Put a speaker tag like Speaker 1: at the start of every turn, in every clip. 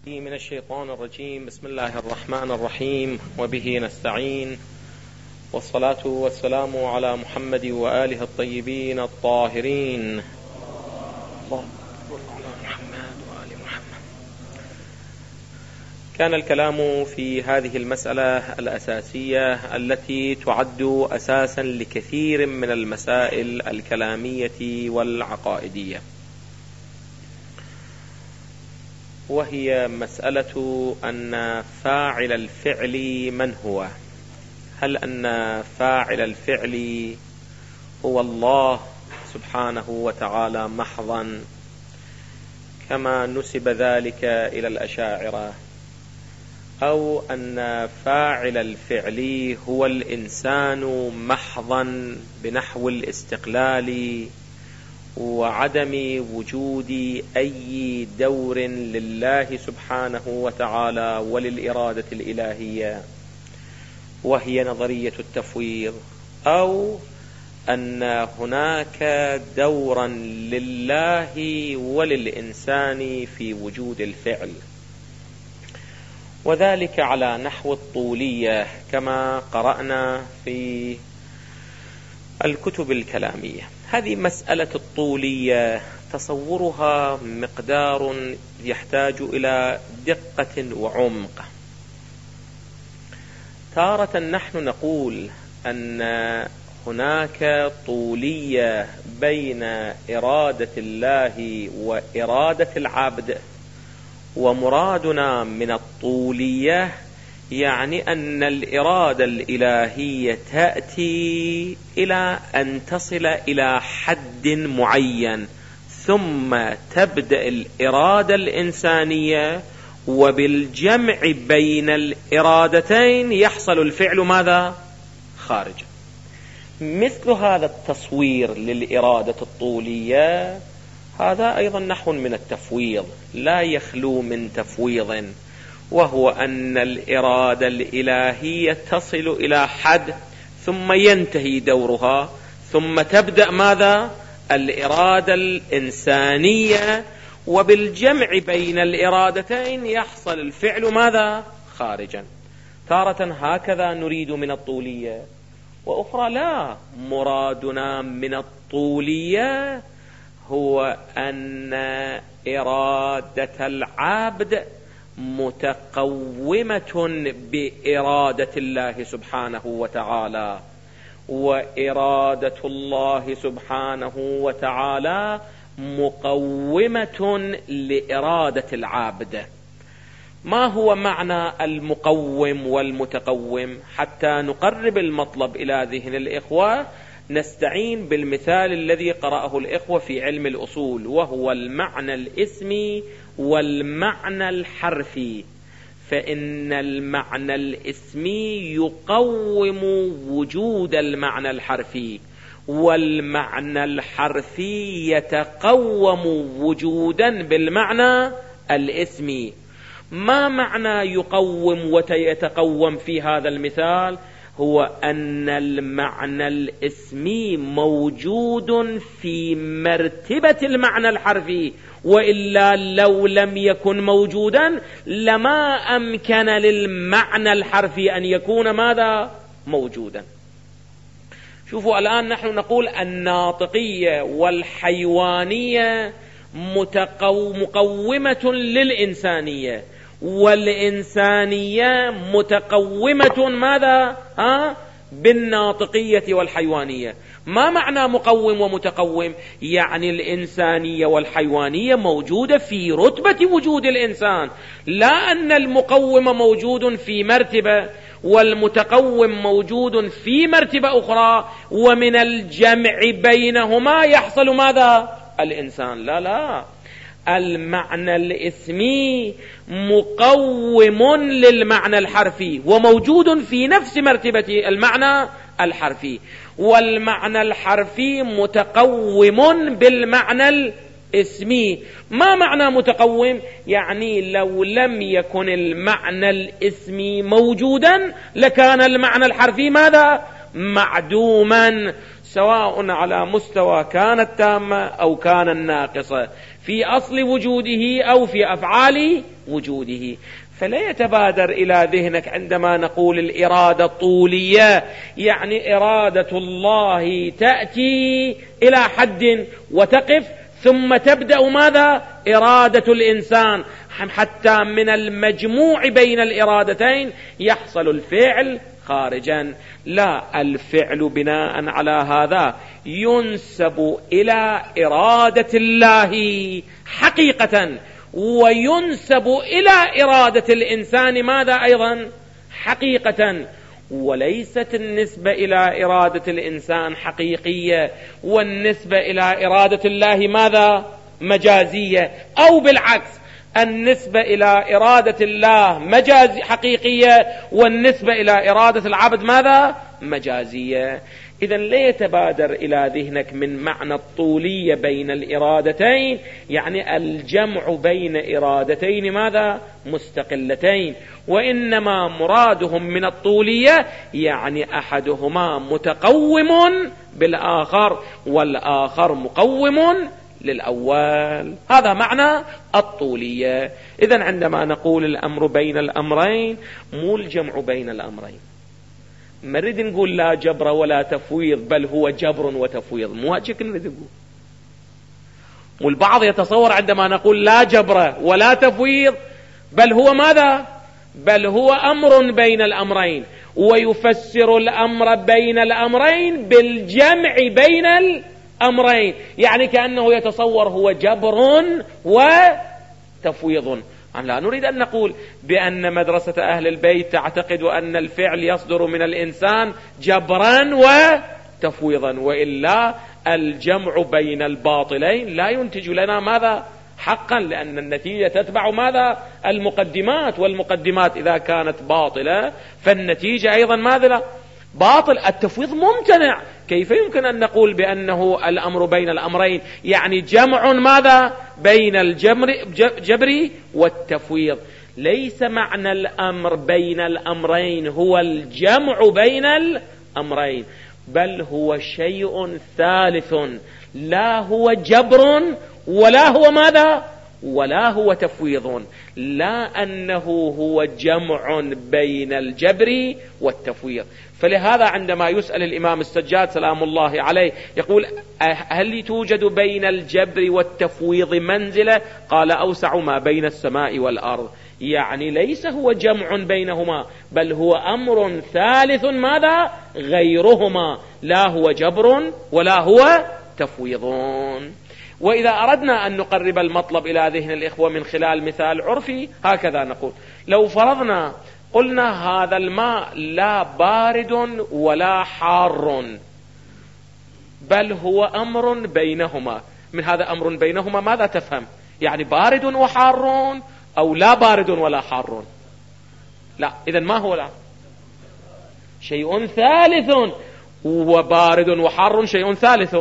Speaker 1: من الشيطان الرجيم. بسم الله الرحمن الرحيم، وبه نستعين، والصلاة والسلام على محمد وآله الطيبين الطاهرين. اللهم صل على محمد وآل محمد. كان الكلام في هذه المسألة الأساسية التي تعد أساسا لكثير من المسائل الكلامية والعقائدية، وهي مسألة أن فاعل الفعل من هو؟ هل أن فاعل الفعل هو الله سبحانه وتعالى محضا كما نسب ذلك إلى الأشاعرة، أو أن فاعل الفعل هو الإنسان محضا بنحو الاستقلال وعدم وجود أي دور لله سبحانه وتعالى وللإرادة الإلهية، وهي نظرية التفويض، أو أن هناك دورا لله وللإنسان في وجود الفعل، وذلك على نحو الطولية كما قرأنا في الكتب الكلامية. هذه مسألة الطولية تصورها مقدار يحتاج إلى دقة وعمق. تارة نحن نقول أن هناك طولية بين إرادة الله وإرادة العبد، ومرادنا من الطولية يعني أن الإرادة الإلهية تأتي إلى أن تصل إلى حد معين، ثم تبدأ الإرادة الإنسانية، وبالجمع بين الإرادتين يحصل الفعل ماذا؟ خارجا. مثل هذا التصوير للإرادة الطولية هذا أيضا نحو من التفويض، لا يخلو من تفويض، وهو أن الإرادة الإلهية تصل إلى حد ثم ينتهي دورها، ثم تبدأ ماذا؟ الإرادة الإنسانية، وبالجمع بين الإرادتين يحصل الفعل ماذا؟ خارجا. تارة هكذا نريد من الطولية، وأخرى لا، مرادنا من الطولية هو أن إرادة العبد متقومة بإرادة الله سبحانه وتعالى، وإرادة الله سبحانه وتعالى مقومة لإرادة العبد. ما هو معنى المقوم والمتقوم؟ حتى نقرب المطلب إلى ذهن الإخوة نستعين بالمثال الذي قرأه الإخوة في علم الأصول، وهو المعنى الاسمي والمعنى الحرفي. فإن المعنى الاسمي يقوم وجود المعنى الحرفي، والمعنى الحرفي يتقوم وجودا بالمعنى الاسمي. ما معنى يقوم ويتقوم في هذا المثال؟ هو أن المعنى الاسمي موجود في مرتبة المعنى الحرفي، وإلا لو لم يكن موجودا لما أمكن للمعنى الحرفي أن يكون ماذا؟ موجودا. شوفوا الآن نحن نقول الناطقية والحيوانية مقومة للإنسانية، والإنسانية متقومة ماذا؟ بالناطقية والحيوانية. ما معنى مقوم ومتقوم؟ يعني الإنسانية والحيوانية موجودة في رتبة وجود الإنسان، لا أن المقوم موجود في مرتبة والمتقوم موجود في مرتبة أخرى، ومن الجمع بينهما يحصل ماذا؟ الإنسان. لا لا، المعنى الاسمي مقوم للمعنى الحرفي وموجود في نفس مرتبة المعنى الحرفي، والمعنى الحرفي متقوم بالمعنى الاسمي. ما معنى متقوم؟ يعني لو لم يكن المعنى الاسمي موجودا لكان المعنى الحرفي ماذا؟ معدوما، سواء على مستوى كانت تامة أو كان ناقصة، في أصل وجوده أو في أفعال وجوده. فلا يتبادر إلى ذهنك عندما نقول الإرادة الطولية يعني إرادة الله تأتي إلى حد وتقف ثم تبدأ ماذا؟ إرادة الإنسان، حتى من المجموع بين الإرادتين يحصل الفعل خارجا. لا، الفعل بناء على هذا ينسب إلى إرادة الله حقيقة، وينسب إلى إرادة الإنسان ماذا أيضا؟ حقيقة. وليست النسبة إلى إرادة الإنسان حقيقية والنسبة إلى إرادة الله ماذا؟ مجازية، أو بالعكس النسبة إلى إرادة الله مجازي حقيقية والنسبة إلى إرادة العبد ماذا؟ مجازية. إذن لا يتبادر إلى ذهنك من معنى الطولية بين الإرادتين يعني الجمع بين إرادتين ماذا؟ مستقلتين، وإنما مرادهم من الطولية يعني أحدهما متقوم بالآخر والآخر مقوم للأول. هذا معنى الطولية. إذن عندما نقول الأمر بين الأمرين مو الجمع بين الأمرين، ما نريد نقول لا جبر ولا تفويض بل هو جبر وتفويض، مو هيك نريد نقول. والبعض يتصور عندما نقول لا جبر ولا تفويض بل هو ماذا؟ بل هو أمر بين الأمرين، ويفسر الأمر بين الأمرين بالجمع بين الأمرين، يعني كأنه يتصور هو جبر وتفويض. لا نريد أن نقول بأن مدرسة أهل البيت تعتقد أن الفعل يصدر من الإنسان جبرا وتفويضا، وإلا الجمع بين الباطلين لا ينتج لنا ماذا؟ حقا، لأن النتيجة تتبع ماذا؟ المقدمات، والمقدمات إذا كانت باطلة فالنتيجة أيضا ماذا؟ باطل. التفويض ممتنع. كيف يمكن أن نقول بأنه الأمر بين الأمرين يعني جمع ماذا؟ بين الجبر والتفويض. ليس معنى الأمر بين الأمرين هو الجمع بين الأمرين، بل هو شيء ثالث، لا هو جبر ولا هو ماذا؟ ولا هو تفويض، لا أنه هو جمع بين الجبر والتفويض. فلهذا عندما يسأل الإمام السجاد سلام الله عليه يقول هل توجد بين الجبر والتفويض منزلة؟ قال أوسع ما بين السماء والأرض. يعني ليس هو جمع بينهما بل هو أمر ثالث ماذا؟ غيرهما، لا هو جبر ولا هو تفويض. وإذا أردنا أن نقرب المطلب إلى ذهن الإخوة من خلال مثال عرفي هكذا نقول: لو فرضنا قلنا هذا الماء لا بارد ولا حار بل هو أمر بينهما، من هذا أمر بينهما ماذا تفهم؟ يعني بارد وحار أو لا بارد ولا حار؟ لا. إذن ما هو؟ لا، شيء ثالث، وبارد وحار شيء ثالث.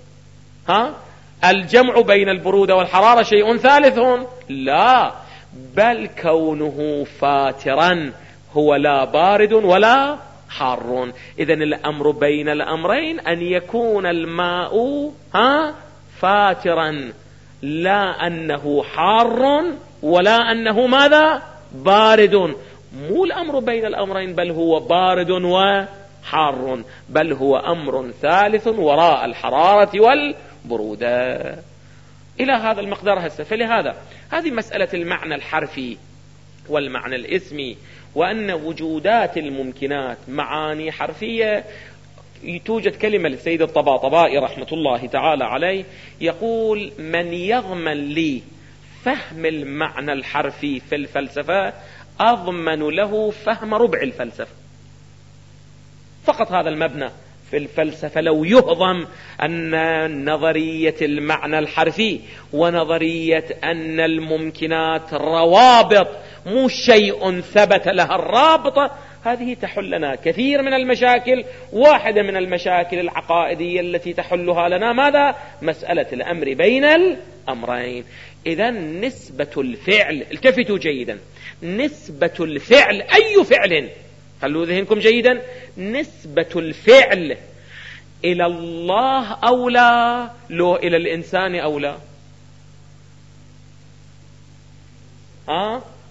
Speaker 1: الجمع بين البرودة والحرارة شيء ثالث؟ لا، بل كونه فاترا هو لا بارد ولا حار. إذن الأمر بين الأمرين أن يكون الماء فاترا، لا أنه حار ولا أنه ماذا؟ بارد. مو الأمر بين الأمرين بل هو بارد وحار، بل هو أمر ثالث وراء الحرارة والبرودة. إلى هذا المقدار هسه. فلهذا هذه مسألة المعنى الحرفي والمعنى الاسمي، وأن وجودات الممكنات معاني حرفية. توجد كلمة للسيد الطباطبائي رحمة الله تعالى عليه يقول: من يضمن لي فهم المعنى الحرفي في الفلسفة أضمن له فهم ربع الفلسفة. فقط هذا المبنى في الفلسفة لو يهضم أن نظرية المعنى الحرفي ونظرية أن الممكنات روابط مو شيء ثبت لها الرابطة، هذه تحل لنا كثير من المشاكل. واحدة من المشاكل العقائدية التي تحلها لنا ماذا؟ مسألة الأمر بين الأمرين. إذن نسبة الفعل، التفتوا جيدا، نسبة الفعل، أي فعل، خلوا ذهنكم جيدا، نسبة الفعل إلى الله أولى لو إلى الإنسان أولى؟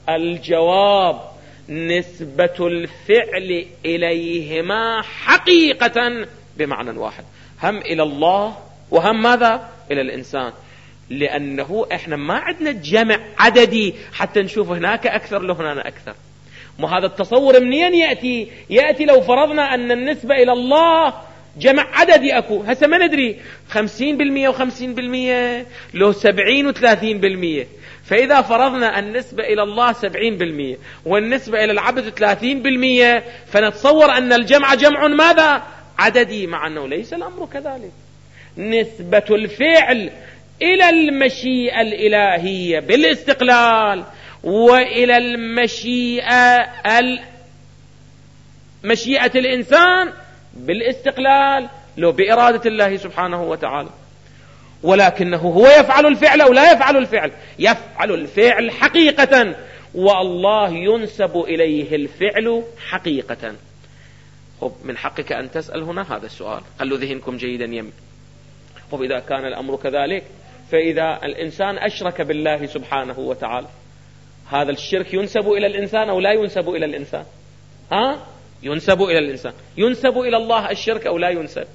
Speaker 1: الجواب نسبة الفعل إليهما حقيقة بمعنى واحد، هم إلى الله وهم ماذا؟ إلى الإنسان، لأنه إحنا ما عندنا جمع عددي حتى نشوف هناك أكثر لو هنا أكثر. وهذا التصور منين يأتي لو فرضنا أن النسبة إلى الله جمع عددي أكو، هسه ما ندري 50% و50% لو 70 و30%. فإذا فرضنا النسبة إلى الله 70% والنسبة إلى العبد 30%، فنتصور أن الجمع جمع ماذا؟ عددي، مع أنه ليس الأمر كذلك. نسبة الفعل إلى المشيئة الإلهية بالاستقلال وإلى مشيئة الإنسان بالاستقلال لو بإرادة الله سبحانه وتعالى، ولكنه هو يفعل الفعل أو لا يفعل الفعل؟ يفعل الفعل حقيقة، والله ينسب إليه الفعل حقيقة. خب من حقك أن تسأل هنا هذا السؤال، خلوا ذهنكم جيدا يم. خب إذا كان الأمر كذلك، فإذا الإنسان أشرك بالله سبحانه وتعالى، هذا الشرك ينسب إلى الإنسان أو لا ينسب إلى الإنسان؟ ينسب إلى الإنسان. ينسب إلى الله الشرك أو لا ينسب؟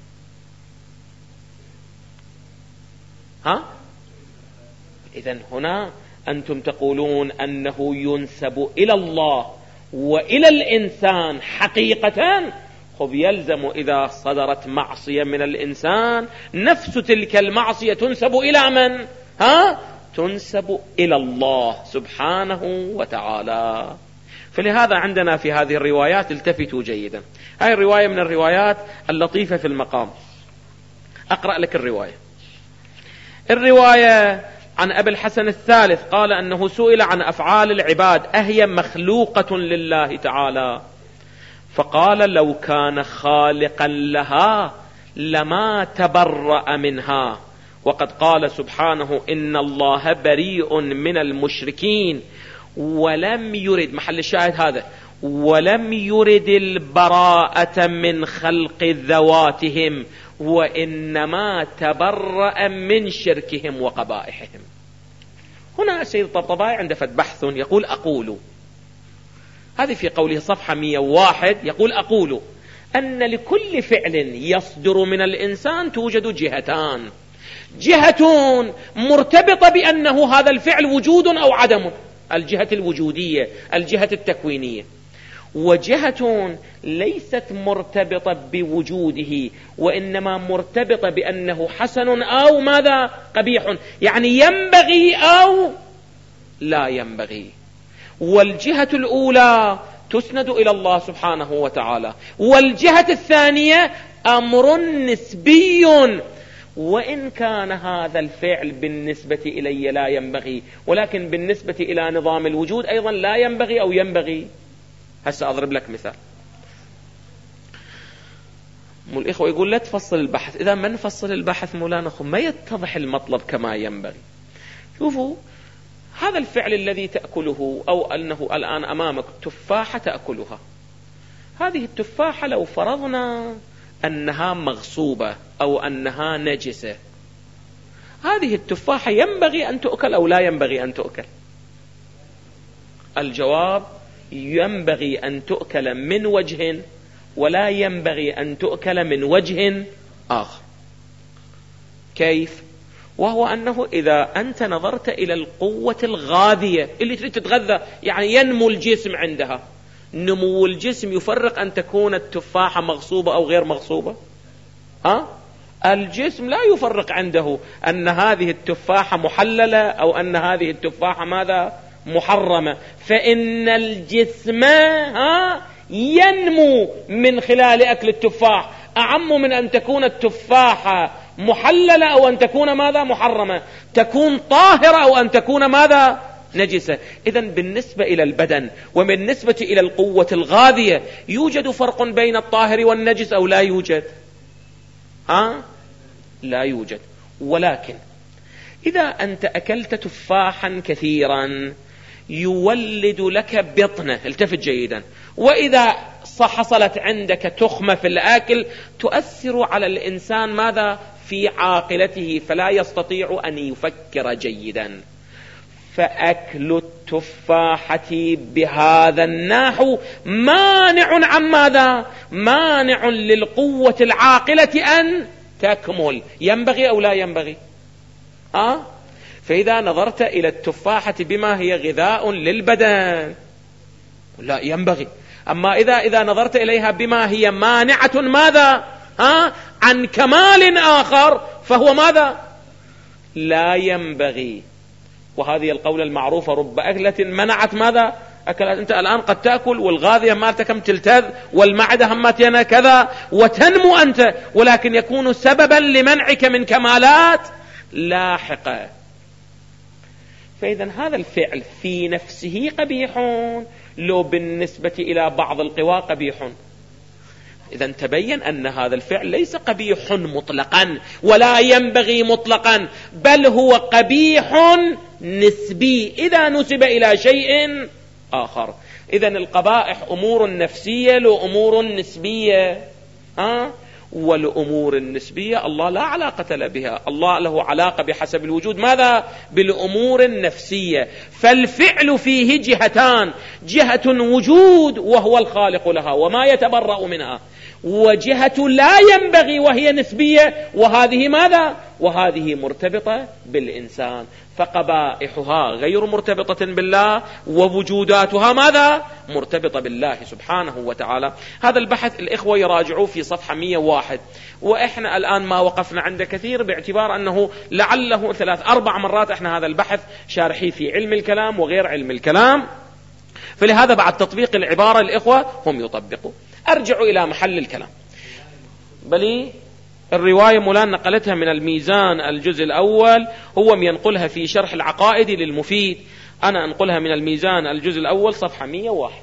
Speaker 1: إذن هنا أنتم تقولون أنه ينسب إلى الله وإلى الإنسان حقيقة. خب يلزم إذا صدرت معصية من الإنسان نفس تلك المعصية تنسب إلى من؟ تنسب إلى الله سبحانه وتعالى. فلهذا عندنا في هذه الروايات التفتوا جيدا. هذه الرواية من الروايات اللطيفة في المقام. أقرأ لك الرواية عن أبي الحسن الثالث قال أنه سئل عن أفعال العباد أهي مخلوقة لله تعالى؟ فقال لو كان خالقا لها لما تبرأ منها. وقد قال سبحانه إن الله بريء من المشركين ولم يرد، محل الشاهد هذا، ولم يرد البراءة من خلق ذواتهم وإنما تبرأ من شركهم وقبائحهم. هنا سيد الطبطبائي عنده بحث يقول أقول، هذه في قوله صفحة 101، يقول أقول أن لكل فعل يصدر من الإنسان توجد جهتان، جهة مرتبطة بأنه هذا الفعل وجود أو عدم، الجهة الوجودية الجهة التكوينية، وجهة ليست مرتبطة بوجوده وإنما مرتبطة بأنه حسن أو ماذا؟ قبيح، يعني ينبغي أو لا ينبغي. والجهة الأولى تسند إلى الله سبحانه وتعالى، والجهة الثانية أمر نسبي، وإن كان هذا الفعل بالنسبة إلي لا ينبغي، ولكن بالنسبة إلى نظام الوجود أيضا لا ينبغي أو ينبغي. هسه أضرب لك مثال. الإخوة يقول لا تفصل البحث، إذا ما نفصل البحث مولانا ما يتضح المطلب كما ينبغي. شوفوا هذا الفعل الذي تأكله، أو أنه الآن أمامك تفاحة تأكلها، هذه التفاحة لو فرضنا أنها مغصوبة أو أنها نجسة، هذه التفاحة ينبغي أن تؤكل أو لا ينبغي أن تؤكل؟ الجواب ينبغي أن تؤكل من وجه ولا ينبغي أن تؤكل من وجه آخر. كيف؟ وهو أنه إذا أنت نظرت إلى القوة الغاذية اللي تريد تتغذى، يعني ينمو الجسم عندها، نمو الجسم يفرق أن تكون التفاحة مغصوبة أو غير مغصوبة؟ الجسم لا يفرق عنده أن هذه التفاحة محللة أو أن هذه التفاحة ماذا؟ محرمة. فإن الجسم ينمو من خلال أكل التفاح أعم من أن تكون التفاحة محللة أو أن تكون ماذا؟ محرمة، تكون طاهرة أو أن تكون ماذا؟ نجسة. إذن بالنسبة إلى البدن وبالنسبة إلى القوة الغاذية يوجد فرق بين الطاهر والنجس أو لا يوجد؟ لا يوجد. ولكن إذا أنت أكلت تفاحا كثيرا يولد لك بطنة، التفت جيدا، وإذا حصلت عندك تخمة في الأكل تؤثر على الإنسان ماذا؟ في عاقلته، فلا يستطيع أن يفكر جيدا. فأكل التفاحة بهذا النحو مانع عن ماذا؟ مانع للقوة العاقلة أن تكمل. ينبغي أو لا ينبغي؟ فإذا نظرت إلى التفاحة بما هي غذاء للبدن لا ينبغي. أما إذا نظرت إليها بما هي مانعة ماذا؟ عن كمال آخر فهو ماذا؟ لا ينبغي. وهذه القولة المعروفة: رب أكلة منعت ماذا؟ أكلت. أنت الآن قد تأكل والغاذية مالتك هم تلتذ والمعدة همتنا كذا وتنمو أنت، ولكن يكون سببا لمنعك من كمالات لاحقة. فإذا هذا الفعل في نفسه قبيح، لو بالنسبة إلى بعض القوى قبيح. إذا تبين أن هذا الفعل ليس قبيح مطلقا ولا ينبغي مطلقا، بل هو قبيح نسبي إذا نسب إلى شيء آخر. إذا القبائح أمور نفسية لأمور نسبية، والأمور النسبية الله لا علاقة له بها. الله له علاقة بحسب الوجود ماذا؟ بالأمور النفسية. فالفعل فيه جهتان: جهة وجود وهو الخالق لها وما يتبرأ منها، وجهة لا ينبغي وهي نسبية، وهذه ماذا؟ وهذه مرتبطة بالإنسان. فقبائحها غير مرتبطة بالله، ووجوداتها ماذا؟ مرتبطة بالله سبحانه وتعالى. هذا البحث الإخوة يراجعوه في صفحة 101، وإحنا الآن ما وقفنا عنده كثير باعتبار أنه لعله 3-4 مرات إحنا هذا البحث شارحيه في علم الكلام وغير علم الكلام، فلهذا بعد تطبيق العبارة الإخوة هم يطبقوا. أرجع إلى محل الكلام. بل الرواية مولانا نقلتها من الميزان الجزء الأول، هو ينقلها في شرح العقائد للمفيد، أنا أنقلها من الميزان الجزء الأول صفحة 101.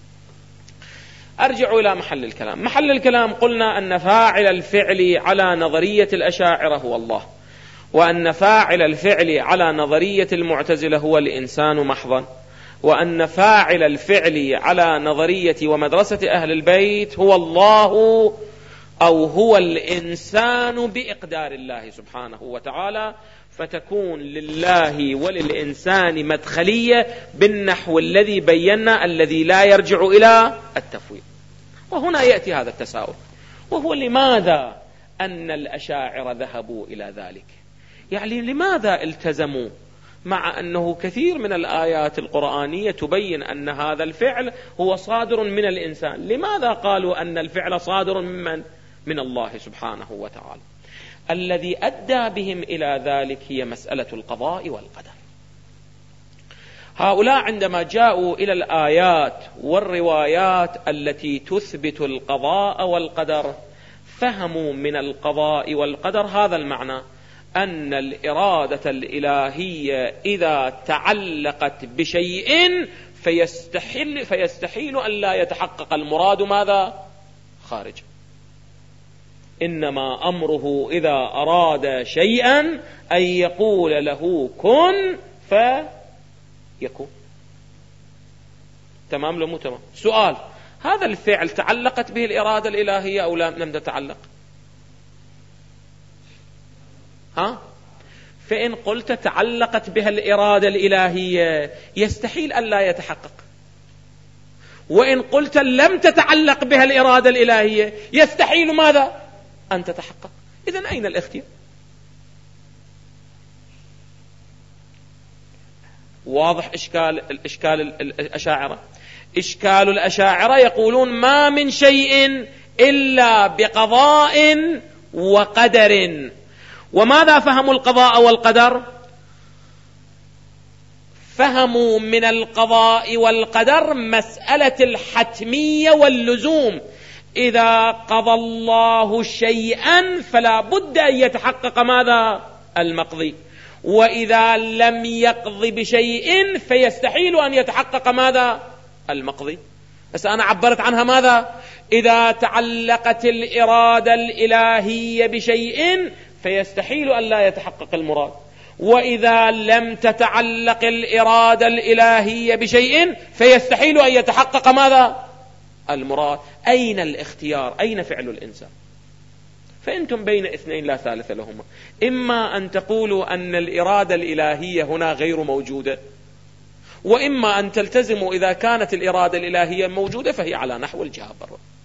Speaker 1: أرجع إلى محل الكلام. محل الكلام قلنا أن فاعل الفعل على نظرية الأشاعرة هو الله، وأن فاعل الفعل على نظرية المعتزلة هو الإنسان محضا، وأن فاعل الفعل على نظرية ومدرسة أهل البيت هو الله أو هو الإنسان بإقدار الله سبحانه وتعالى، فتكون لله وللإنسان مدخلية بالنحو الذي بينا الذي لا يرجع إلى التفويض. وهنا يأتي هذا التساؤل، وهو لماذا أن الأشاعرة ذهبوا إلى ذلك؟ يعني لماذا التزموا مع أنه كثير من الآيات القرآنية تبين أن هذا الفعل هو صادر من الإنسان؟ لماذا قالوا أن الفعل صادر من الله سبحانه وتعالى؟ الذي أدى بهم إلى ذلك هي مسألة القضاء والقدر. هؤلاء عندما جاءوا إلى الآيات والروايات التي تثبت القضاء والقدر فهموا من القضاء والقدر هذا المعنى: أن الإرادة الإلهية إذا تعلقت بشيء فيستحيل أن لا يتحقق المراد ماذا؟ خارج. إنما أمره إذا أراد شيئا أن يقول له كن فيكون. تمام لو مو تمام؟ سؤال: هذا الفعل تعلقت به الإرادة الإلهية أو لم تتعلق؟ فإن قلت تعلقت بها الإرادة الإلهية يستحيل أن لا يتحقق، وإن قلت لم تتعلق بها الإرادة الإلهية يستحيل ماذا؟ أن تتحقق. إذن أين الاختيار؟ واضح إشكال الأشاعرة. إشكال الأشاعرة يقولون ما من شيء إلا بقضاء وقدر. وماذا فهموا القضاء والقدر؟ فهموا من القضاء والقدر مسألة الحتمية واللزوم. إذا قضى الله شيئا فلا بد أن يتحقق ماذا؟ المقضي. وإذا لم يقض بشيء فيستحيل أن يتحقق ماذا؟ المقضي. بس أنا عبرت عنها ماذا؟ إذا تعلقت الإرادة الإلهية بشيء فيستحيل أن لا يتحقق المراد، وإذا لم تتعلق الإرادة الإلهية بشيء فيستحيل أن يتحقق ماذا؟ المراد. أين الاختيار؟ أين فعل الإنسان؟ فأنتم بين اثنين لا ثالث لهما. إما أن تقولوا أن الإرادة الإلهية هنا غير موجودة وإما أن تلتزموا إذا كانت الإرادة الإلهية موجودة فهي على نحو الجابر.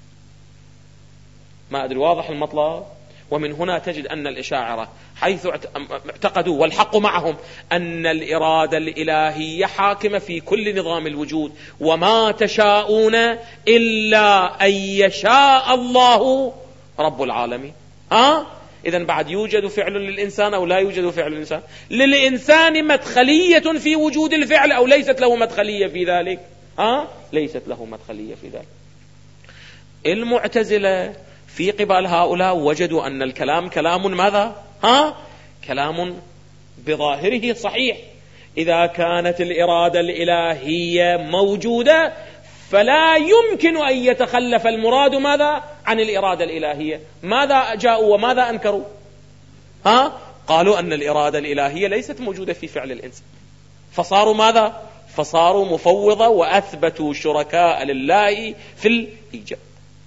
Speaker 1: ما أدري واضح المطلب؟ ومن هنا تجد أن الأشاعرة حيث اعتقدوا والحق معهم أن الإرادة الإلهية حاكمة في كل نظام الوجود، وما تشاءون إلا أن يشاء الله رب العالمين. إذن بعد يوجد فعل للإنسان أو لا يوجد فعل للإنسان؟ للإنسان مدخلية في وجود الفعل أو ليست له مدخلية في ذلك؟ ليست له مدخلية في ذلك. المعتزلة في قبال هؤلاء وجدوا أن الكلام كلام ماذا؟ كلام بظاهره صحيح. إذا كانت الإرادة الإلهية موجودة فلا يمكن أن يتخلف المراد ماذا؟ عن الإرادة الإلهية. ماذا جاءوا وماذا أنكروا؟ قالوا أن الإرادة الإلهية ليست موجودة في فعل الإنسان، فصاروا ماذا؟ فصاروا مفوضة وأثبتوا شركاء لله في الإيجاب.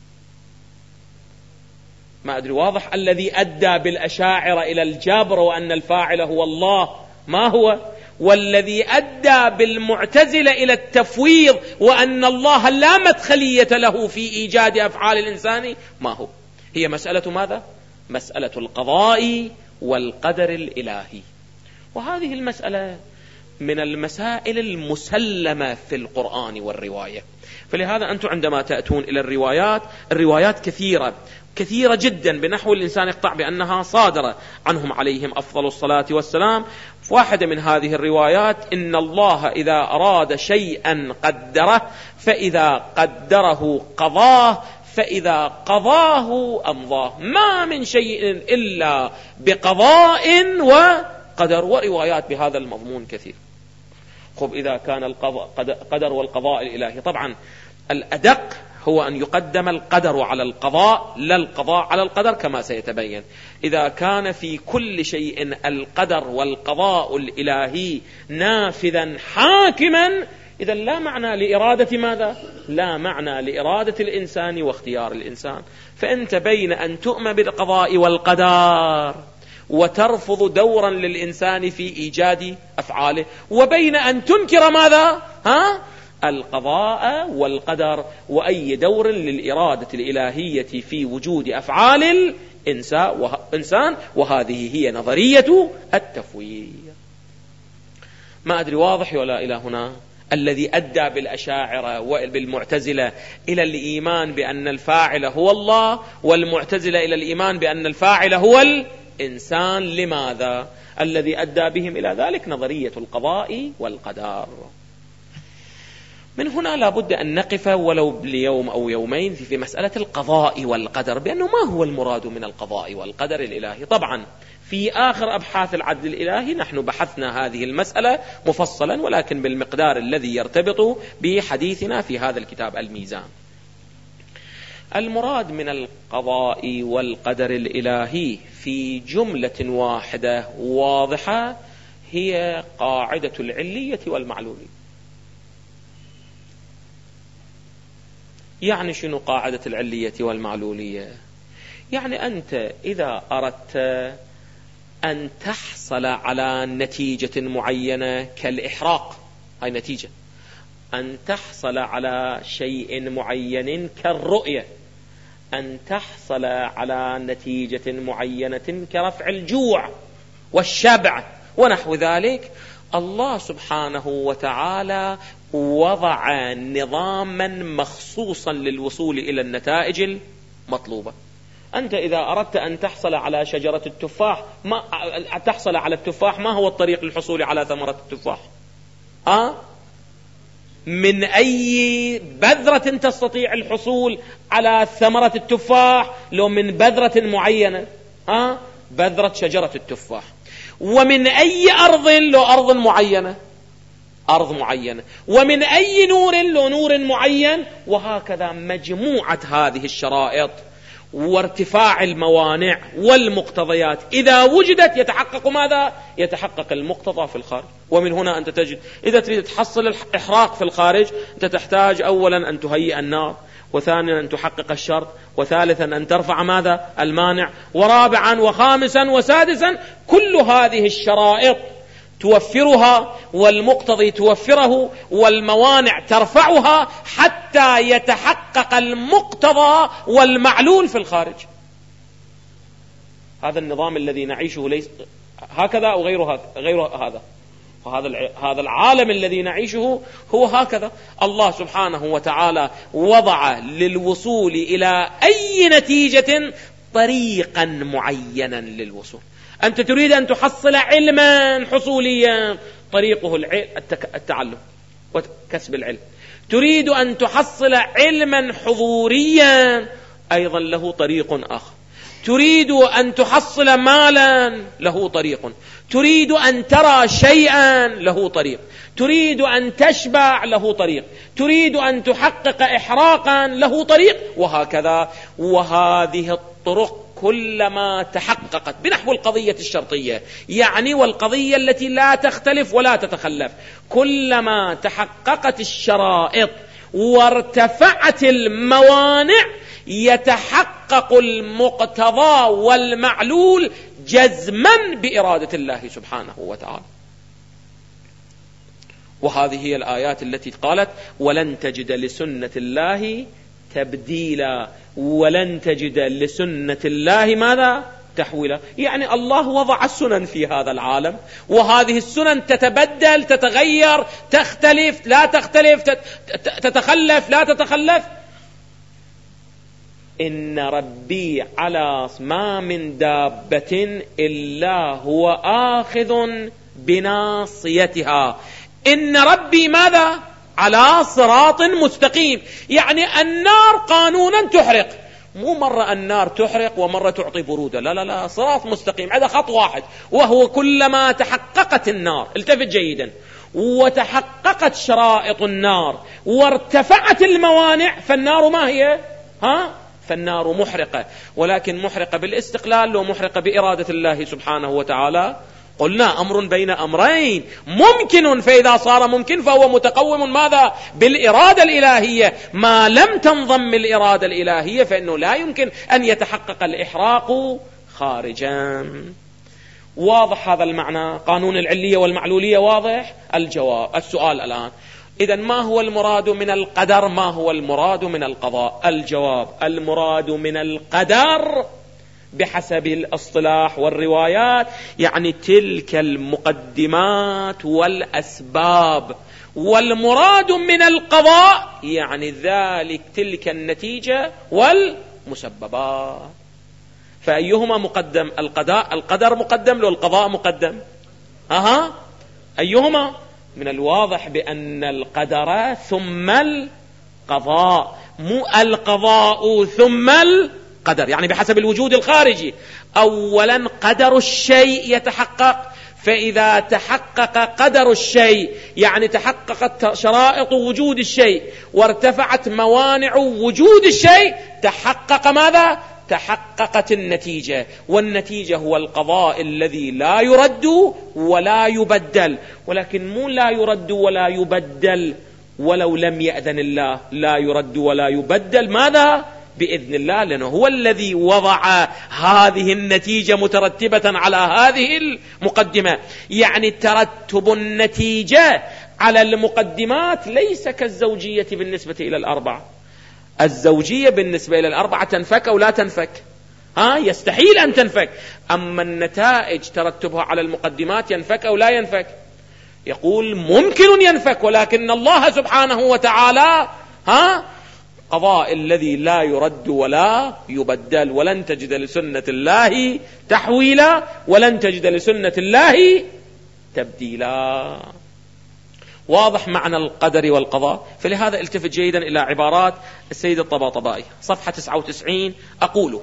Speaker 1: ما أدري واضح؟ الذي أدى بالأشاعرة إلى الجبر وأن الفاعل هو الله ما هو؟ والذي أدى بالمعتزلة إلى التفويض وأن الله لا مدخلية له في إيجاد أفعال الإنسان ما هو؟ هي مسألة ماذا؟ مسألة القضاء والقدر الإلهي. وهذه المسألة من المسائل المسلمة في القرآن والرواية. فلهذا أنتم عندما تأتون إلى الروايات كثيرة جدا بنحو الإنسان يقطع بأنها صادرة عنهم عليهم أفضل الصلاة والسلام. واحدة من هذه الروايات: إن الله إذا أراد شيئا قدره، فإذا قدره قضاه، فإذا قضاه أمضاه، ما من شيء إلا بقضاء وقدر. وروايات بهذا المضمون كثير. إذا كان القدر والقضاء الإلهي، طبعا الأدق هو أن يقدم القدر على القضاء لا القضاء على القدر كما سيتبين. إذا كان في كل شيء القدر والقضاء الإلهي نافذا حاكما، إذا لا معنى لإرادة ماذا؟ لا معنى لإرادة الإنسان واختيار الإنسان. فأنت بين أن تؤمن بالقضاء والقدر وترفض دورا للإنسان في إيجاد أفعاله، وبين أن تنكر ماذا؟ القضاء والقدر وأي دور للإرادة الإلهية في وجود أفعال الإنسان. وهذه هي نظرية التفويض. ما أدري واضح ولا إلى هنا؟ الذي أدى بالأشاعرة وبالمعتزلة إلى الإيمان بأن الفاعل هو الله، والمعتزلة إلى الإيمان بأن الفاعل هو الإنسان. لماذا؟ الذي أدى بهم إلى ذلك نظرية القضاء والقدر. من هنا لابد أن نقف ولو ليوم أو يومين في مسألة القضاء والقدر، بأنه ما هو المراد من القضاء والقدر الإلهي. طبعا في آخر أبحاث العدل الإلهي نحن بحثنا هذه المسألة مفصلا، ولكن بالمقدار الذي يرتبط بحديثنا في هذا الكتاب الميزان. المراد من القضاء والقدر الإلهي في جملة واحدة واضحة هي قاعدة العلية والمعلولية. يعني شنو قاعدة العلية والمعلولية؟ يعني أنت إذا أردت أن تحصل على نتيجة معينة كالإحراق، هاي نتيجة. أن تحصل على شيء معين كالرؤية، أن تحصل على نتيجة معينة كرفع الجوع والشبع ونحو ذلك. الله سبحانه وتعالى وضع نظاما مخصوصا للوصول إلى النتائج المطلوبة. أنت إذا أردت أن تحصل على شجرة التفاح، ما تحصل على التفاح، ما هو الطريق للحصول على ثمرة التفاح؟ من أي بذرة تستطيع الحصول على ثمرة التفاح؟ لو من بذرة معينة، بذرة شجرة التفاح. ومن أي أرض؟ لو أرض معينة، أرض معينة. ومن أي نور؟ لو نور معين. وهكذا مجموعة هذه الشرائط وارتفاع الموانع والمقتضيات إذا وجدت يتحقق ماذا؟ يتحقق المقتضى في الخارج. ومن هنا أنت تجد إذا تريد تحصل الإحراق في الخارج أنت تحتاج أولا أن تهيئ النار، وثانيا أن تحقق الشرط، وثالثا أن ترفع ماذا؟ المانع، ورابعا وخامسا وسادسا. كل هذه الشرائط توفرها، والمقتضي توفره، والموانع ترفعها حتى يتحقق المقتضى والمعلول في الخارج. هذا النظام الذي نعيشه ليس هكذا أو غير هذا، وهذا العالم الذي نعيشه هو هكذا. الله سبحانه وتعالى وضع للوصول إلى أي نتيجة طريقا معينا للوصول. أنت تريد أن تحصل علما حصوليا، طريقه التعلم وكسب العلم. تريد أن تحصل علما حضوريا، أيضا له طريق آخر. تريد أن تحصل مالا، له طريق. تريد أن ترى شيئا، له طريق. تريد أن تشبع، له طريق. تريد أن تحقق إحراقا، له طريق، وهكذا. وهذه الطرق كلما تحققت بنحو القضية الشرطية، يعني والقضية التي لا تختلف ولا تتخلف، كلما تحققت الشرائط وارتفعت الموانع يتحقق المقتضى والمعلول جزما بإرادة الله سبحانه وتعالى. وهذه هي الآيات التي قالت: ولن تجد لسنة الله تبديلا، ولن تجد لسنة الله ماذا؟ تحويلا. يعني الله وضع السنن في هذا العالم، وهذه السنن تتبدل، تتغير، تختلف لا تختلف، تتخلف لا تتخلف. إن ربي على ما من دابة إلا هو آخذ بناصيتها. إن ربي ماذا؟ على صراط مستقيم. يعني النار قانونا تحرق، مو مرة النار تحرق ومرة تعطي برودة، لا لا لا، صراط مستقيم. هذا خط واحد، وهو كلما تحققت النار، التفت جيدا، وتحققت شرائط النار وارتفعت الموانع، فالنار ما هي؟ فالنار محرقة، ولكن محرقة بالاستقلال ومحرقة بإرادة الله سبحانه وتعالى. قلنا أمر بين أمرين ممكن، فإذا صار ممكن فهو متقوم ماذا؟ بالإرادة الإلهية. ما لم تنضم الإرادة الإلهية فإنه لا يمكن أن يتحقق الإحراق خارجا. واضح هذا المعنى؟ قانون العلية والمعلولية واضح؟ السؤال الآن: إذن ما هو المراد من القدر؟ ما هو المراد من القضاء؟ الجواب: المراد من القدر بحسب الاصطلاح والروايات يعني تلك المقدمات والأسباب، والمراد من القضاء يعني تلك النتيجة والمسببات. فأيهما مقدم؟ القدر مقدم لو القضاء مقدم؟ أيهما؟ من الواضح بأن القدر ثم القضاء، مو القضاء ثم القدر، يعني بحسب الوجود الخارجي. أولا قدر الشيء يتحقق، فإذا تحقق قدر الشيء يعني تحققت شرائط وجود الشيء وارتفعت موانع وجود الشيء، تحقق ماذا؟ تحققت النتيجة. والنتيجة هو القضاء الذي لا يرد ولا يبدل، ولكن مو لا يرد ولا يبدل ولو لم يأذن الله، لا يرد ولا يبدل ماذا؟ بإذن الله، لأنه هو الذي وضع هذه النتيجة مترتبة على هذه المقدمة. يعني ترتب النتيجة على المقدمات ليس كالزوجية بالنسبة إلى الأربعة. الزوجية بالنسبة إلى الأربعة تنفك أو لا تنفك؟ يستحيل أن تنفك. أما النتائج ترتبها على المقدمات ينفك أو لا ينفك؟ يقول ممكن ينفك، ولكن الله سبحانه وتعالى قضاء الذي لا يرد ولا يبدل. ولن تجد لسنة الله تحويلا، ولن تجد لسنة الله تبديلا. واضح معنى القدر والقضاء؟ فلهذا التفت جيدا إلى عبارات السيد الطباطبائي صفحة 99. أقول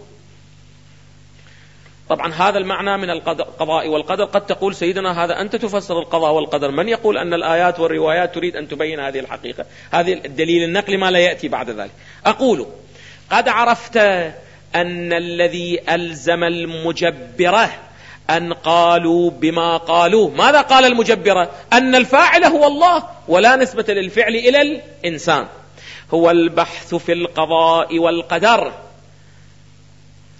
Speaker 1: طبعا هذا المعنى من القضاء والقدر. قد تقول سيدنا هذا أنت تفسر القضاء والقدر، من يقول أن الآيات والروايات تريد أن تبين هذه الحقيقة؟ هذه الدليل النقل ما لا يأتي بعد ذلك. أقول قد عرفت أن الذي ألزم المجبرة أن قالوا بما قالوا. ماذا قال المجبرة؟ أن الفاعل هو الله ولا نسبة للفعل إلى الإنسان. هو البحث في القضاء والقدر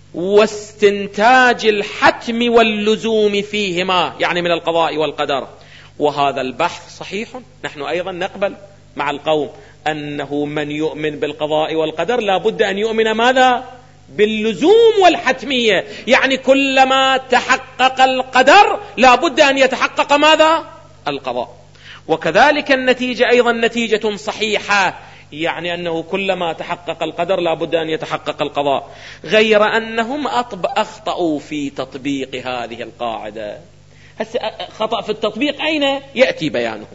Speaker 1: واستنتاج الحتم واللزوم فيهما، يعني من القضاء والقدر، وهذا البحث صحيح، نحن أيضا نقبل مع القوم أنه من يؤمن بالقضاء والقدر لا بد أن يؤمن ماذا؟ باللزوم والحتمية، يعني كلما تحقق القدر لا بد أن يتحقق ماذا؟ القضاء. وكذلك النتيجة أيضا نتيجة صحيحة، يعني أنه كلما تحقق القدر لا بد أن يتحقق القضاء، غير أنهم أخطأوا في تطبيق هذه القاعدة. خطأ في التطبيق أين يأتي بيانه؟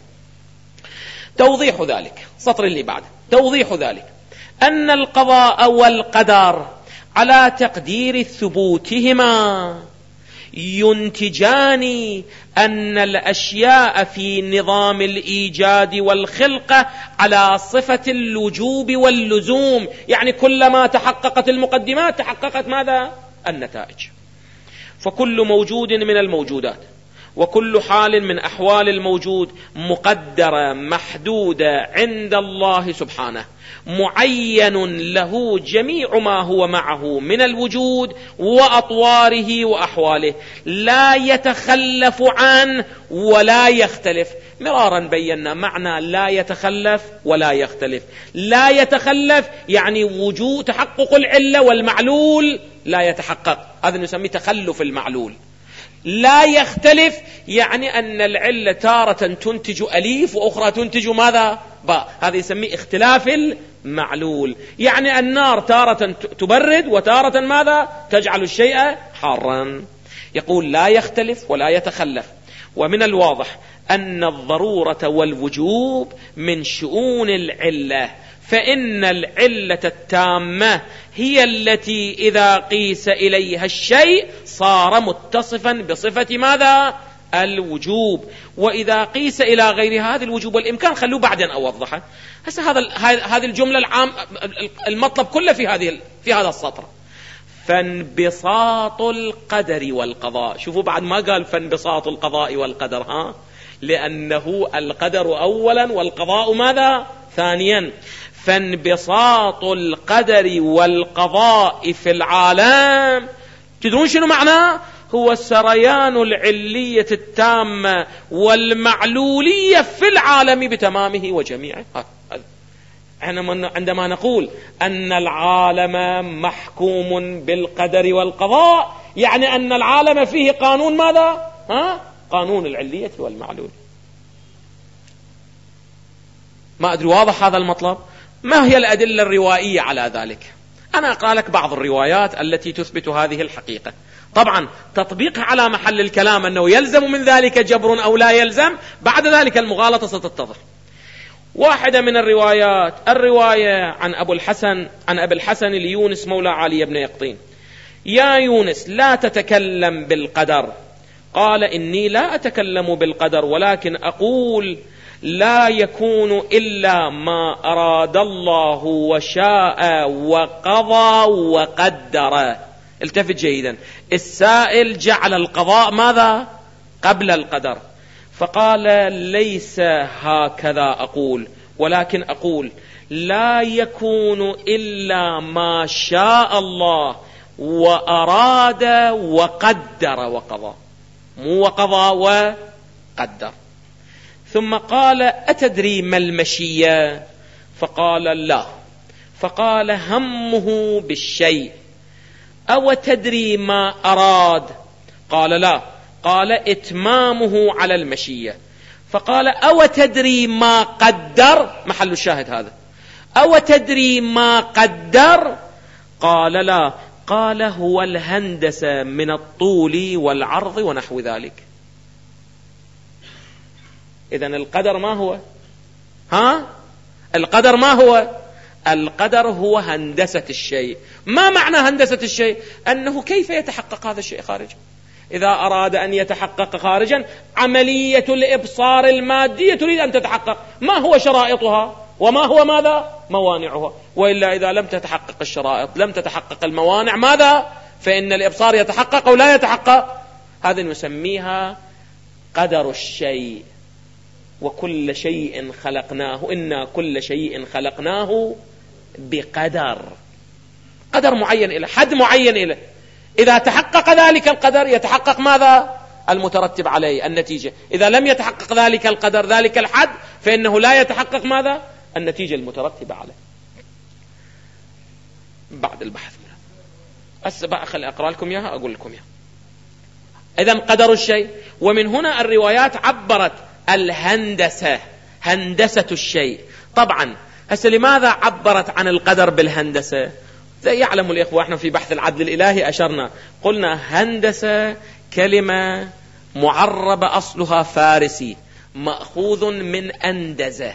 Speaker 1: توضيح ذلك سطر اللي بعده، توضيح ذلك أن القضاء والقدر على تقدير ثبوتهما ينتجان أن الأشياء في نظام الإيجاد والخلقة على صفة اللجوب واللزوم، يعني كلما تحققت المقدمات تحققت ماذا؟ النتائج. فكل موجود من الموجودات وكل حال من أحوال الموجود مقدرة محدودة عند الله سبحانه، معين له جميع ما هو معه من الوجود وأطواره وأحواله، لا يتخلف عنه ولا يختلف. مرارا بينا معنى لا يتخلف ولا يختلف. لا يتخلف يعني وجود تحقق العلة والمعلول لا يتحقق، هذا نسميه تخلف المعلول. لا يختلف يعني أن العلة تارة تنتج أليف وأخرى تنتج ماذا؟ باء، هذا يسميه اختلاف المعلول. يعني النار تارة تبرد وتارة ماذا؟ تجعل الشيء حارا. يقول لا يختلف ولا يتخلف. ومن الواضح أن الضرورة والوجوب من شؤون العلة، فإن العلة التامة هي التي إذا قيس إليها الشيء صار متصفا بصفة ماذا؟ الوجوب. وإذا قيس إلى غير هذا الوجوب والإمكان، خلوه بعدين أوضحه. هسه هذه الجملة العام المطلب كله في هذا السطر. فانبساط القدر والقضاء، شوفوا بعد ما قال فانبساط القضاء والقدر، لأنه القدر أولا والقضاء ماذا؟ ثانيا. فانبساط القدر والقضاء في العالم، تدرون شنو معناه؟ هو سريان العلية التامة والمعلولية في العالم بتمامه وجميعه. عندما نقول أن العالم محكوم بالقدر والقضاء، يعني أن العالم فيه قانون ماذا؟ قانون العلية والمعلولية. ما أدري واضح هذا المطلب؟ ما هي الأدلة الروائية على ذلك؟ أنا أقرأ لك بعض الروايات التي تثبت هذه الحقيقة. طبعا تطبيقها على محل الكلام أنه يلزم من ذلك جبر أو لا يلزم، بعد ذلك المغالطة ستتضح. واحدة من الروايات، الرواية عن أبي الحسن ليونس مولى علي بن يقطين: يا يونس لا تتكلم بالقدر. قال: إني لا أتكلم بالقدر، ولكن أقول لا يكون إلا ما أراد الله وشاء وقضى وقدر. التفت جيدا، السائل جعل القضاء ماذا؟ قبل القدر، فقال ليس هكذا أقول، ولكن أقول لا يكون إلا ما شاء الله وأراد وقدر وقضى، مو وقضى وقدر. ثم قال: أتدري ما المشية؟ فقال: لا. فقال: همه بالشيء. أو تدري ما أراد؟ قال: لا. قال: إتمامه على المشية. فقال: أو تدري ما قدر؟ محل الشاهد هذا. أو تدري ما قدر؟ قال: لا. قال: هو الهندسة من الطول والعرض ونحو ذلك. إذن القدر ما هو؟ القدر ما هو؟ القدر هو هندسة الشيء. ما معنى هندسة الشيء؟ أنه كيف يتحقق هذا الشيء خارجا. إذا أراد أن يتحقق خارجا، عملية الإبصار المادية تريد أن تتحقق، ما هو شرائطها وما هو ماذا؟ موانعها. وإلا إذا لم تتحقق الشرائط، لم تتحقق الموانع، ماذا؟ فإن الإبصار يتحقق أو لا يتحقق. هذا نسميها قدر الشيء. وكل شيء خلقناه، إنا كل شيء خلقناه بقدر، قدر معين إلى حد معين إلى. إذا تحقق ذلك القدر يتحقق ماذا؟ المترتب عليه النتيجة. إذا لم يتحقق ذلك القدر ذلك الحد فإنه لا يتحقق ماذا؟ النتيجة المترتبة عليه. بعد البحث بقى خلي أقرأ لكم إياها أقول لكم إياها. إذن قدر الشيء. ومن هنا الروايات عبرت الهندسة، هندسة الشيء. طبعا هسه لماذا عبرت عن القدر بالهندسة؟ زي يعلم الإخوة احنا في بحث العدل الإلهي أشرنا قلنا هندسة كلمة معربة أصلها فارسي مأخوذ من أندزة.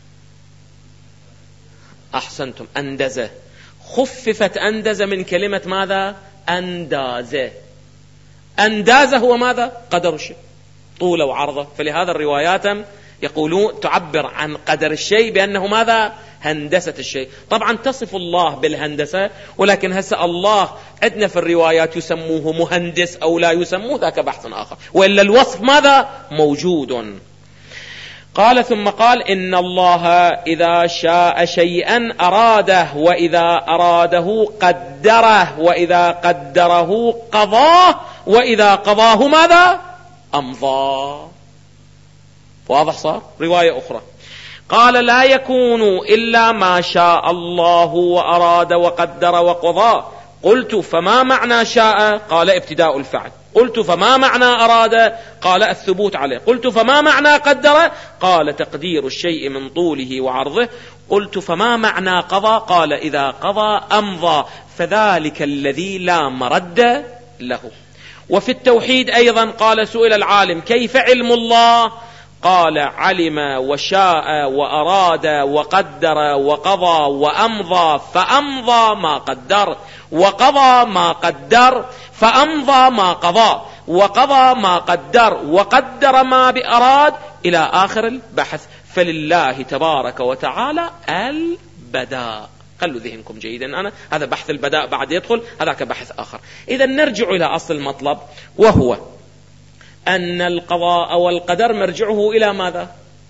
Speaker 1: أحسنتم، أندزة خففت أندزة من كلمة ماذا؟ أندازة. أندازة هو ماذا؟ قدر الشيء طوله وعرضه. فلهذا الروايات يقولون تعبر عن قدر الشيء بأنه ماذا؟ هندسة الشيء. طبعا تصف الله بالهندسة، ولكن هسه الله عندنا في الروايات يسموه مهندس أو لا يسموه، ذاك بحث آخر، وإلا الوصف ماذا؟ موجود. قال ثم قال إن الله إذا شاء شيئا أراده، وإذا أراده قدره، وإذا قدره قضاه، وإذا قضاه ماذا؟ أمضى. واضح صار؟ رواية أخرى قال لا يكون إلا ما شاء الله وأراد وقدر وقضى. قلت فما معنى شاء؟ قال ابتداء الفعل. قلت فما معنى أراد؟ قال الثبوت عليه. قلت فما معنى قدر؟ قال تقدير الشيء من طوله وعرضه. قلت فما معنى قضى؟ قال إذا قضى أمضى، فذلك الذي لا مرد له. وفي التوحيد أيضا قال سئل العالم كيف علم الله؟ قال علم وشاء وأراد وقدر وقضى وأمضى، فأمضى ما قدر، وقضى ما قدر، فأمضى ما قضى، وقضى ما قدر، وقدر ما بأراد، إلى آخر البحث. فلله تبارك وتعالى البداء. خلوا ذهنكم جيدا، هذا بحث البداء بعد يدخل هذاك بحث آخر. إذا نرجع إلى أصل المطلب، وهو أن القضاء والقدر مرجعه إلى ماذا؟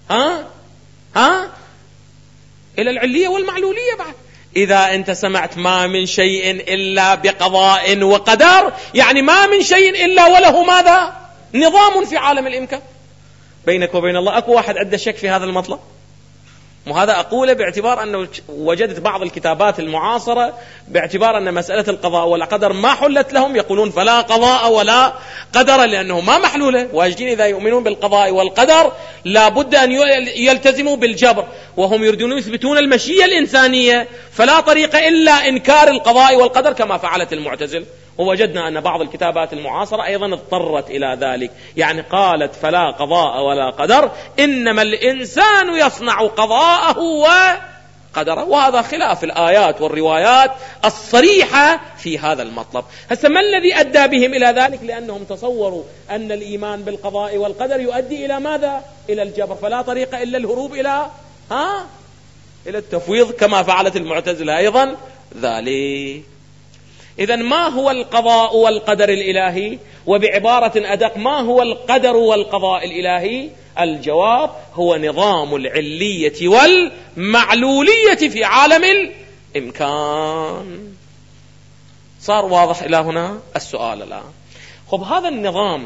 Speaker 1: إلى العلية والمعلولية. بعد إذا أنت سمعت ما من شيء إلا بقضاء وقدر، يعني ما من شيء إلا وله ماذا؟ نظام في عالم الإمكان. بينك وبين الله أكو واحد عنده شك في هذا المطلب؟ وهذا أقوله باعتبار أنه وجدت بعض الكتابات المعاصرة باعتبار أن مسألة القضاء والقدر ما حلت لهم، يقولون فلا قضاء ولا قدر لأنه ما محلولة. واجدين إذا يؤمنون بالقضاء والقدر لابد أن يلتزموا بالجبر، وهم يريدون يثبتون المشيئة الإنسانية، فلا طريق إلا إنكار القضاء والقدر كما فعلت المعتزلة. ووجدنا أن بعض الكتابات المعاصرة أيضا اضطرت إلى ذلك، يعني قالت فلا قضاء ولا قدر، إنما الإنسان يصنع قضاءه وقدره. وهذا خلاف الآيات والروايات الصريحة في هذا المطلب. هسه ما الذي أدى بهم إلى ذلك؟ لأنهم تصوروا أن الإيمان بالقضاء والقدر يؤدي إلى ماذا؟ إلى الجبر، فلا طريق إلا الهروب إلى التفويض كما فعلت المعتزلة أيضا ذلك. إذن ما هو القضاء والقدر الإلهي؟ وبعبارة أدق ما هو القدر والقضاء الإلهي؟ الجواب هو نظام العلية والمعلولية في عالم الإمكان. صار واضح إلى هنا السؤال الآن. خب هذا النظام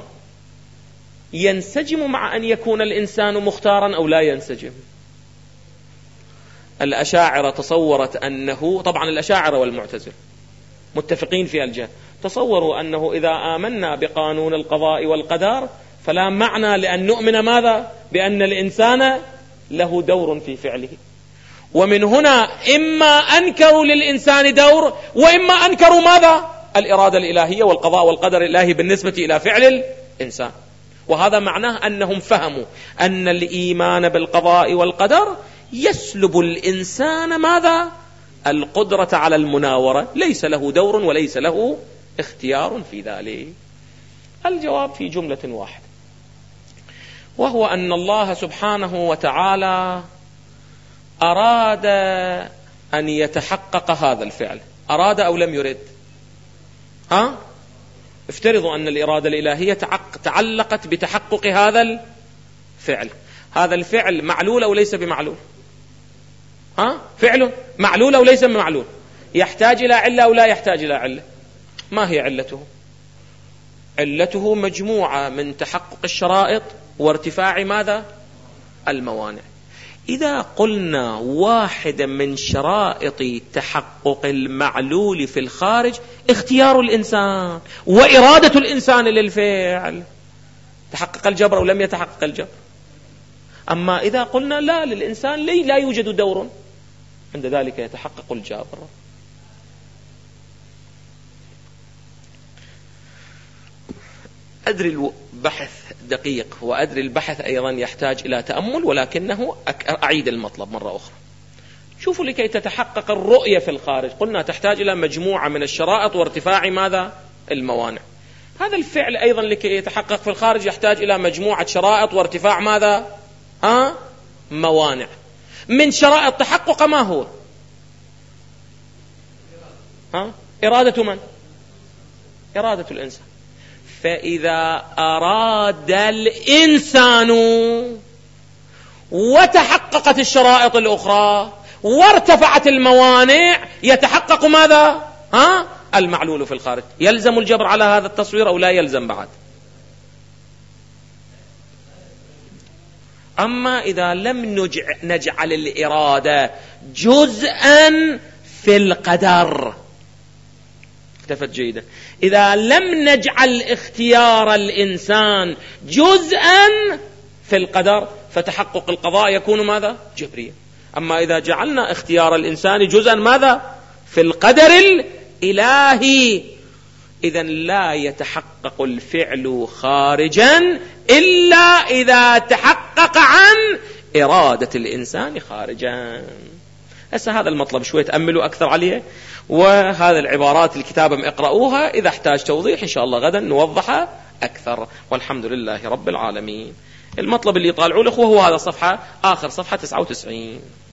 Speaker 1: ينسجم مع أن يكون الإنسان مختارا أو لا ينسجم؟ الأشاعرة تصورت أنه، طبعا الأشاعرة والمعتزلة متفقين في الجهة، تصوروا أنه إذا آمنا بقانون القضاء والقدر فلا معنى لأن نؤمن ماذا؟ بأن الإنسان له دور في فعله. ومن هنا إما أنكروا للإنسان دور، وإما أنكروا ماذا؟ الإرادة الإلهية والقضاء والقدر الإلهي بالنسبة إلى فعل الإنسان. وهذا معناه أنهم فهموا أن الإيمان بالقضاء والقدر يسلب الإنسان ماذا؟ القدرة على المناورة، ليس له دور وليس له اختيار في ذلك. الجواب في جملة واحدة، وهو أن الله سبحانه وتعالى أراد أن يتحقق هذا الفعل. أراد أو لم يرد؟ افترضوا أن الإرادة الإلهية تعلقت بتحقق هذا الفعل. هذا الفعل معلول أو ليس بمعلول؟ فعله معلول أو ليس بمعلول؟ يحتاج إلى علة أو لا يحتاج إلى علة؟ ما هي علته؟ علته مجموعة من تحقق الشرائط وارتفاع ماذا؟ الموانع. إذا قلنا واحدة من شرائط تحقق المعلول في الخارج اختيار الإنسان وإرادة الإنسان للفعل، تحقق الجبر أو لم يتحقق الجبر. أما إذا قلنا لا، للإنسان لا يوجد دور، عند ذلك يتحقق الجبر. أدري البحث دقيق، وأدري البحث أيضا يحتاج إلى تأمل، ولكنه أعيد المطلب مرة أخرى. شوفوا، لكي تتحقق الرؤية في الخارج قلنا تحتاج إلى مجموعة من الشرائط وارتفاع ماذا؟ الموانع. هذا الفعل أيضا لكي يتحقق في الخارج يحتاج إلى مجموعة شرائط وارتفاع ماذا؟ موانع. من شرائط تحقق ما هو؟ إرادة من؟ إرادة الإنسان. فإذا أراد الإنسان وتحققت الشرائط الأخرى وارتفعت الموانع يتحقق ماذا؟ المعلول في الخارج. يلزم الجبر على هذا التصوير أو لا يلزم بعد؟ أما إذا لم نجعل الإرادة جزءا في القدر، اختفت جيدا. إذا لم نجعل اختيار الإنسان جزءا في القدر فتحقق القضاء يكون ماذا؟ جبريا. أما إذا جعلنا اختيار الإنسان جزءا ماذا؟ في القدر الإلهي، إذن لا يتحقق الفعل خارجا إلا إذا تحقق عن إرادة الإنسان خارجا. هسه هذا المطلب شوية تأملوا أكثر عليه، وهذا العبارات الكتابة اقرأوها، إذا احتاج توضيح إن شاء الله غدا نوضحها أكثر، والحمد لله رب العالمين. المطلب اللي يطالعوا له هو هذا صفحة، آخر صفحة 99.